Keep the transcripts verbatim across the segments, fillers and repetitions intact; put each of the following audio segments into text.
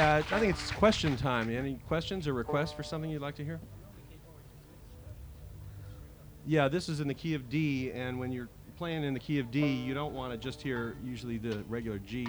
uh, I think it's question time. Any questions or requests for something you'd like to hear? Yeah, this is in the key of D, and when you're playing in the key of D, you don't want to just hear usually the regular G.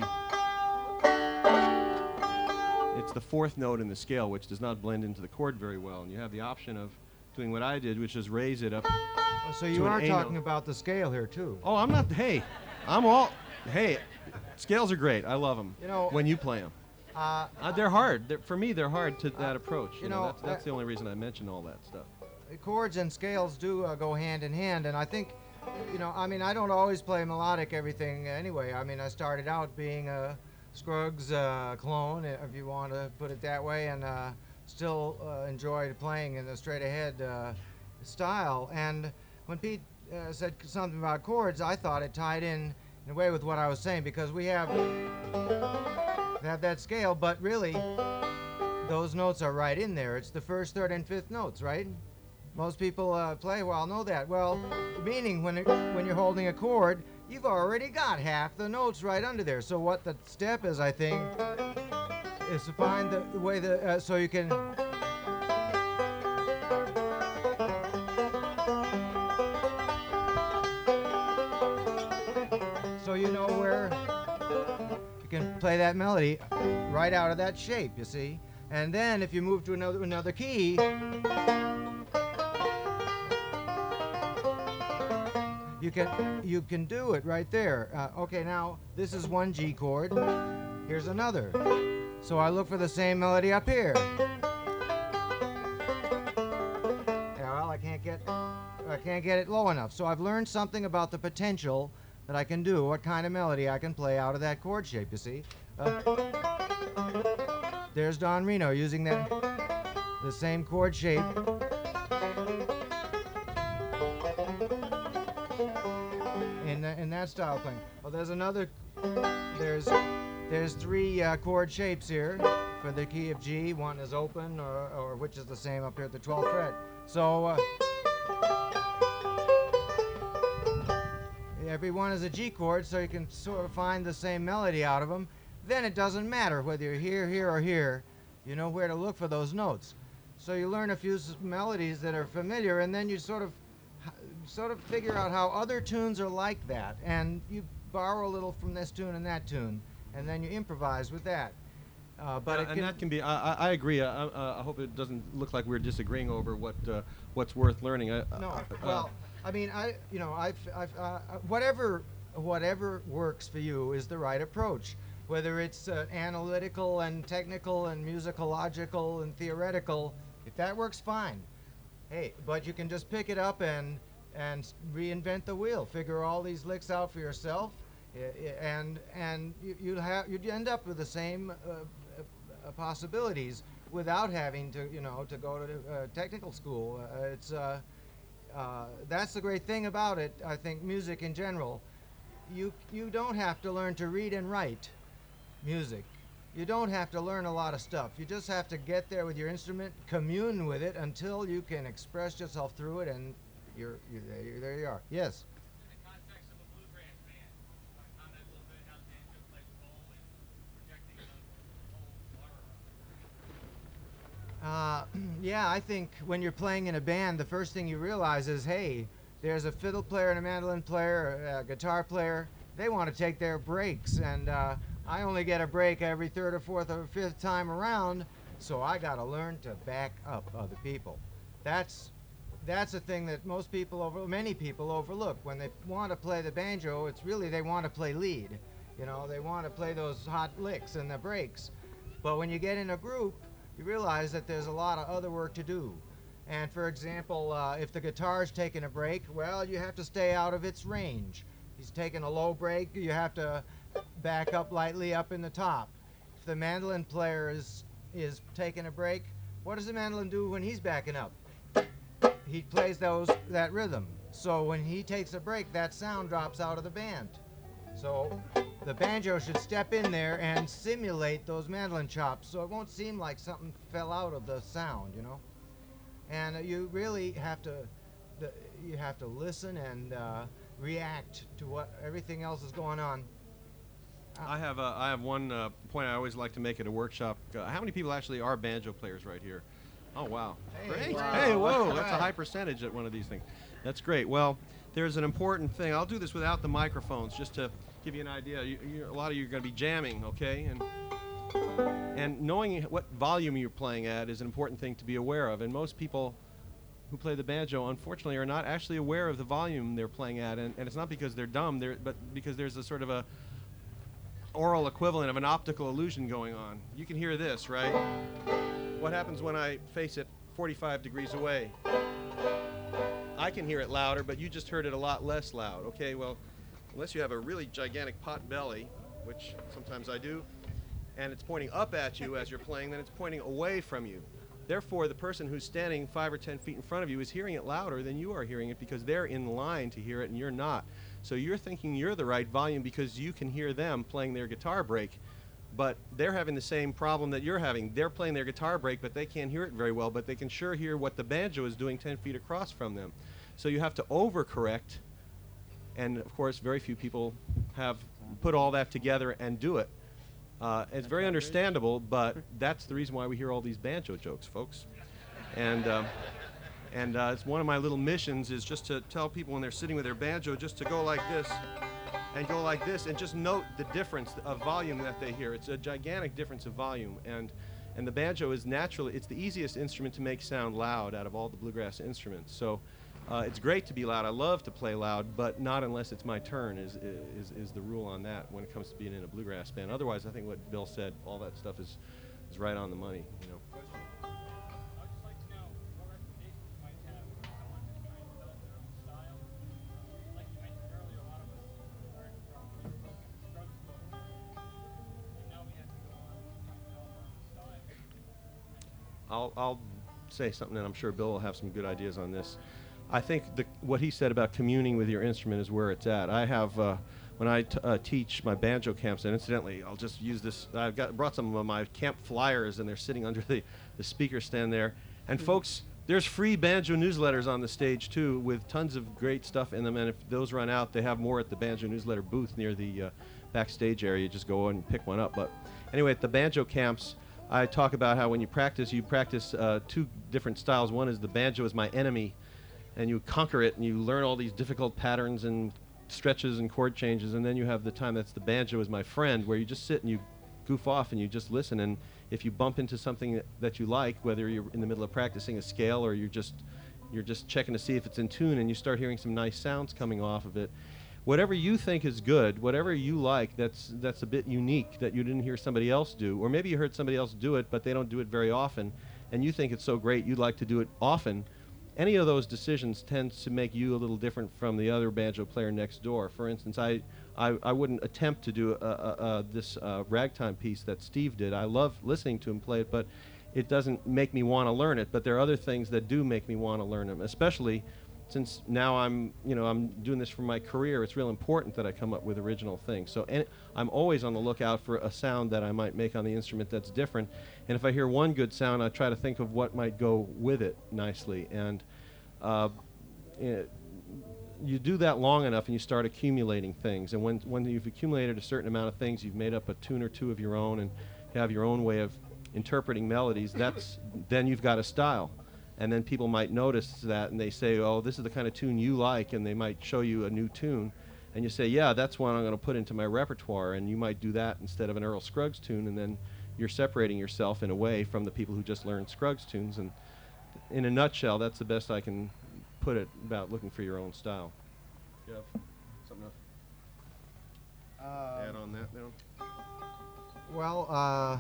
It's the fourth note in the scale, which does not blend into the chord very well, and you have the option of doing what I did, which is raise it up. Oh, so you an are A talking note. about the scale here too. Oh, I'm not. Hey, I'm all. Hey, scales are great. I love them. You know, when you play them, uh, uh, they're hard. They're, for me, they're hard to that approach. You, you know, know, that's, that's uh, the only reason I mentioned all that stuff. chords and scales do uh, go hand in hand, and I think, you know, I mean, I don't always play melodic everything anyway. I mean, I started out being a Scruggs uh, clone, if you want to put it that way, and uh, still uh, enjoyed playing in the straight ahead uh, style. And when Pete uh, said something about chords, I thought it tied in in a way with what I was saying, because we have, have that scale, but really those notes are right in there. It's the first, third, and fifth notes, right? Most people uh, play well know that. Well, meaning when it, when you're holding a chord, you've already got half the notes right under there. So what the step is, I think, is to find the, the way that uh, so you can. So you know where you can play that melody right out of that shape, you see. And then if you move to another another key, you can you can do it right there. Uh, okay, now this is one G chord. Here's another. So I look for the same melody up here. Yeah, well, I can't get I can't get it low enough. So I've learned something about the potential that I can do, what kind of melody I can play out of that chord shape. You see. Uh, there's Don Reno using that the same chord shape. In, the, in that style playing. Well, there's another. There's there's three uh, chord shapes here for the key of G. One is open, or, or which is the same up here at the twelfth fret. So uh, every one is a G chord, so you can sort of find the same melody out of them. Then it doesn't matter whether you're here, here, or here. You know where to look for those notes. So you learn a few s- melodies that are familiar, and then you sort of sort of figure out how other tunes are like that, and you borrow a little from this tune and that tune, and then you improvise with that. Uh, but Uh, it and can, that can be. I, I, I agree. I, I, I hope it doesn't look like we're disagreeing over what uh, what's worth learning. I, no. uh, Well, I mean, I you know, I've, I've uh, whatever whatever works for you is the right approach. Whether it's uh, analytical and technical and musicological and theoretical, if that works, fine. Hey, but you can just pick it up and and reinvent the wheel. Figure all these licks out for yourself, and and you, you'd have you'd end up with the same uh, uh, possibilities without having to you know to go to uh, technical school. Uh, it's uh, uh, that's the great thing about it. I think music in general, you you don't have to learn to read and write music. You don't have to learn a lot of stuff. You just have to get there with your instrument, commune with it until you can express yourself through it, and you're, you're there. You're, there you are. Yes. In the context of a bluegrass band, you want to comment a little bit how the banjo plays a role in projecting the whole aura? Uh, yeah, I think when you're playing in a band, the first thing you realize is, hey, there's a fiddle player and a mandolin player, a guitar player. They want to take their breaks, and uh, I only get a break every third or fourth or fifth time around, so I got to learn to back up other people. That's that's a thing that most people over, many people overlook. When they want to play the banjo, it's really they want to play lead. You know, they want to play those hot licks and the breaks. But when you get in a group, you realize that there's a lot of other work to do. And for example, uh, if the guitar's taking a break, well, you have to stay out of its range. He's taking a low break, you have to back up lightly up in the top. If the mandolin player is is taking a break, what does the mandolin do when he's backing up? He plays those that rhythm. So when he takes a break, that sound drops out of the band. So the banjo should step in there and simulate those mandolin chops, so it won't seem like something fell out of the sound, you know. And uh, you really have to, the, you have to listen and uh, react to what everything else is going on. I have uh, I have one uh, point I always like to make at a workshop. Uh, how many people actually are banjo players right here? Oh wow, Hey, great! wow. Hey, whoa, That's that's a right. high percentage at one of these things. That's great. Well, there's an important thing. I'll do this without the microphones, just to give you an idea. You, you, a lot of you are going to be jamming, okay? And and knowing what volume you're playing at is an important thing to be aware of. And most people who play the banjo, unfortunately, are not actually aware of the volume they're playing at. And, and it's not because they're dumb, they're, but because there's a sort of a oral equivalent of an optical illusion going on. You can hear this, right? What happens when I face it forty-five degrees away? I can hear it louder, but you just heard it a lot less loud. Okay, well, unless you have a really gigantic pot belly, which sometimes I do, and it's pointing up at you as you're playing, then it's pointing away from you. Therefore, the person who's standing five or ten feet in front of you is hearing it louder than you are hearing it, because they're in line to hear it and you're not. So you're thinking you're the right volume because you can hear them playing their guitar break, but they're having the same problem that you're having. They're playing their guitar break, but they can't hear it very well, but they can sure hear what the banjo is doing ten feet across from them. So you have to overcorrect, and of course very few people have put all that together and do it. Uh, it's very understandable, but that's the reason why we hear all these banjo jokes, folks. And um, and uh, it's one of my little missions is just to tell people when they're sitting with their banjo just to go like this and go like this and just note the difference of volume that they hear. It's a gigantic difference of volume, and and the banjo is naturally, it's the easiest instrument to make sound loud out of all the bluegrass instruments. So uh, it's great to be loud. I love to play loud, but not unless it's my turn is, is, is the rule on that when it comes to being in a bluegrass band. Otherwise, I think what Bill said, all that stuff is, is right on the money, you know. I'd just like to know what recommendations you might have for someone who's trying to develop their own style. Uh, like you mentioned earlier, a lot of us learned from Scruggs School, and now we have to go on and try and develop our own style. I'll, I'll say something, and I'm sure Bill will have some good ideas on this. I think the, what he said about communing with your instrument is where it's at. I have, uh, when I t uh, teach my banjo camps, and incidentally, I'll just use this, I've got brought some of my camp flyers, and they're sitting under the, the speaker stand there. And folks, there's free banjo newsletters on the stage too, with tons of great stuff in them, and if those run out, they have more at the banjo newsletter booth near the uh, backstage area. You just go and pick one up. But anyway, at the banjo camps, I talk about how when you practice, you practice uh, two different styles. One is the banjo is my enemy, and you conquer it, and you learn all these difficult patterns and stretches and chord changes, and then you have the time that's the banjo is my friend, where you just sit and you goof off and you just listen, and if you bump into something that, that you like, whether you're in the middle of practicing a scale or you're just you're just checking to see if it's in tune, and you start hearing some nice sounds coming off of it, whatever you think is good, whatever you like that's that's a bit unique that you didn't hear somebody else do, or maybe you heard somebody else do it but they don't do it very often, and you think it's so great you'd like to do it often, any of those decisions tends to make you a little different from the other banjo player next door. For instance, I I, I wouldn't attempt to do uh, uh, uh, this uh, ragtime piece that Steve did. I love listening to him play it, but it doesn't make me want to learn it. But there are other things that do make me want to learn them, especially since now I'm, you know, I'm doing this for my career. It's real important that I come up with original things. So and I'm always on the lookout for a sound that I might make on the instrument that's different. And if I hear one good sound, I try to think of what might go with it nicely. And uh, it, you do that long enough, and you start accumulating things. And when when you've accumulated a certain amount of things, you've made up a tune or two of your own, and you have your own way of interpreting melodies. That's then you've got a style. And then people might notice that, and they say, oh, this is the kind of tune you like, and they might show you a new tune. And you say, yeah, that's one I'm going to put into my repertoire, and you might do that instead of an Earl Scruggs tune, and then you're separating yourself in a way from the people who just learned Scruggs tunes. And in a nutshell, that's the best I can put it about looking for your own style. You have something to Uh, add on that now? Well, uh,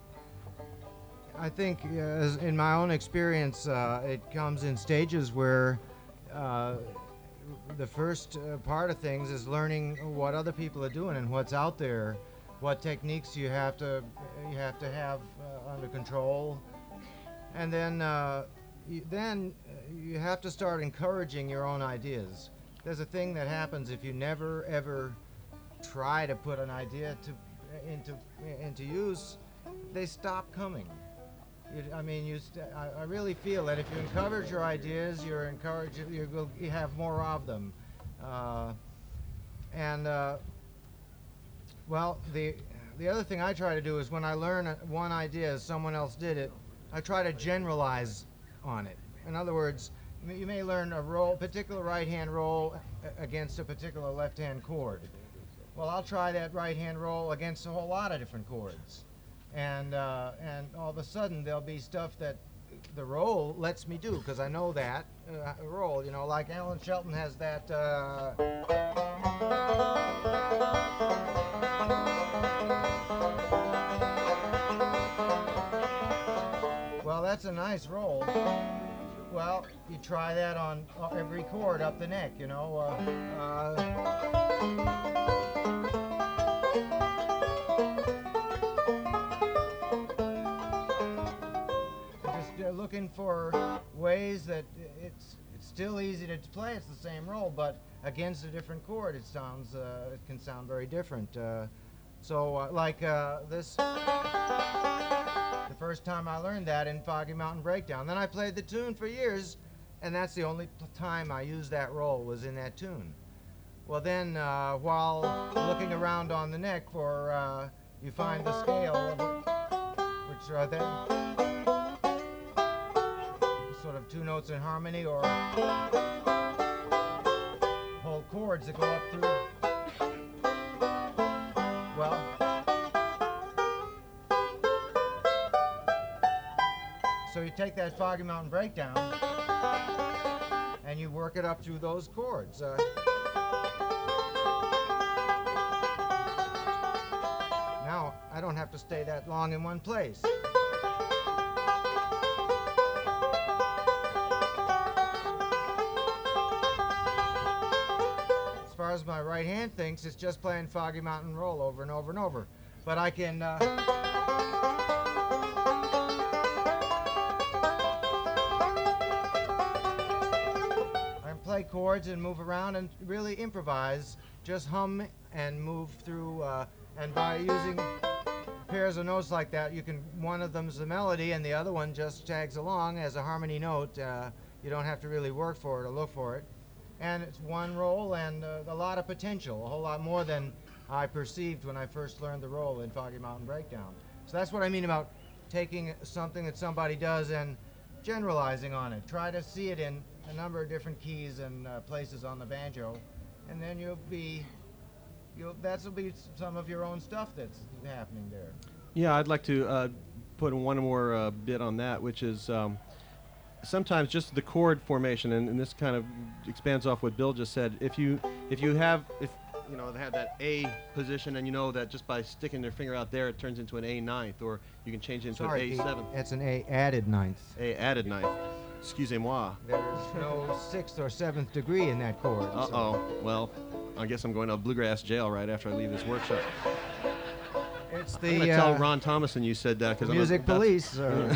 I think, uh, as in my own experience, uh, it comes in stages where uh, the first uh, part of things is learning what other people are doing and what's out there, what techniques you have to you have to have uh, under control, and then uh, you, then you have to start encouraging your own ideas. There's a thing that happens if you never ever try to put an idea to into into use, they stop coming. You, I mean, you. St I, I really feel that if you encourage your ideas, you're encouraged. You will you have more of them, uh, and uh, Well, the the other thing I try to do is when I learn a, one idea as someone else did it, I try to generalize on it. In other words, m- you may learn a roll, particular right-hand roll a- against a particular left-hand chord. Well, I'll try that right-hand roll against a whole lot of different chords, and uh, and all of a sudden there'll be stuff that the roll lets me do because I know that uh, roll. You know, like Alan Shelton has that. Uh, Well, that's a nice roll. Well, you try that on uh, every chord up the neck, you know. Uh, uh, just uh, looking for ways that it's it's still easy to play. It's the same roll, but against a different chord, it sounds uh, it can sound very different. Uh, so, uh, like uh, this. The first time I learned that in Foggy Mountain Breakdown. Then I played the tune for years, and that's the only p- time I used that roll was in that tune. Well, then, uh, while looking around on the neck for, uh, you find the scale, of it, which are then sort of two notes in harmony or whole chords that go up through. Well, so you take that Foggy Mountain Breakdown and you work it up through those chords. Uh, now, I don't have to stay that long in one place. As far as my right hand thinks, it's just playing Foggy Mountain Roll over and over and over. But I can... Uh, play chords and move around and really improvise, just hum and move through, uh, and by using pairs of notes like that, you can, one of them's the melody and the other one just tags along as a harmony note. Uh, you don't have to really work for it or look for it. And it's one roll and uh, a lot of potential, a whole lot more than I perceived when I first learned the roll in Foggy Mountain Breakdown. So that's what I mean about taking something that somebody does and generalizing on it. Try to see it in a number of different keys and uh, places on the banjo, and then you'll be, you'll that'll be some of your own stuff that's happening there. Yeah, I'd like to uh, put one more uh, bit on that, which is um, sometimes just the chord formation, and, and this kind of expands off what Bill just said. If you if you have if you know they have that A position, and you know that just by sticking their finger out there, it turns into an A ninth, or you can change it into Sorry, an A Pete, seventh. it's an A added ninth. A added ninth. Excusez-moi. There's no sixth or seventh degree in that chord. Uh oh. Well, I guess I'm going to bluegrass jail right after I leave this workshop. It's I'm the going to tell uh, Ron Thomason you said that because music I'm a, police. Uh,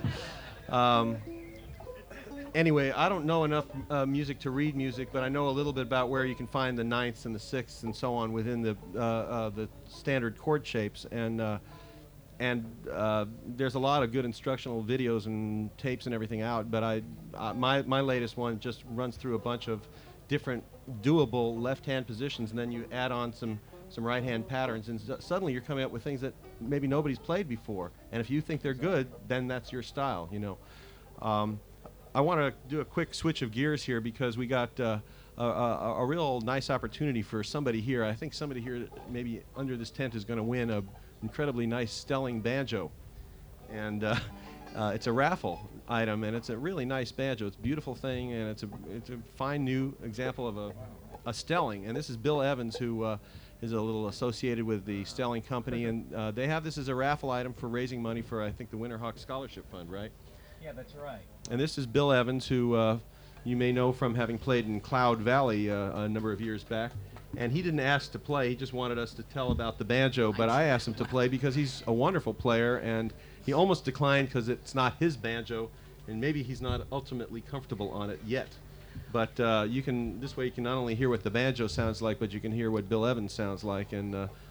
um, anyway, I don't know enough uh, music to read music, but I know a little bit about where you can find the ninths and the sixths and so on within the uh, uh, the standard chord shapes, and uh, and uh, there's a lot of good instructional videos and tapes and everything out. But I, uh, my my latest one just runs through a bunch of different doable left-hand positions, and then you add on some some right-hand patterns, and s- suddenly you're coming up with things that maybe nobody's played before. And if you think they're good, then that's your style, you know. Um, I want to do a quick switch of gears here because we got uh, a, a, a real nice opportunity for somebody here. I think somebody here maybe under this tent is going to win a incredibly nice Stelling banjo, and uh, uh, it's a raffle item, and it's a really nice banjo. It's a beautiful thing, and it's a it's a fine new example of a a Stelling. And this is Bill Evans, who uh, is a little associated with the Stelling Company, and uh, they have this as a raffle item for raising money for I think the Winterhawk Scholarship Fund, right? Yeah, that's right. And this is Bill Evans, who uh, you may know from having played in Cloud Valley uh, a number of years back. And he didn't ask to play, he just wanted us to tell about the banjo, but I asked him to play because he's a wonderful player, and he almost declined because it's not his banjo, and maybe he's not ultimately comfortable on it yet. But uh, you can, this way you can not only hear what the banjo sounds like, but you can hear what Bill Evans sounds like, and uh,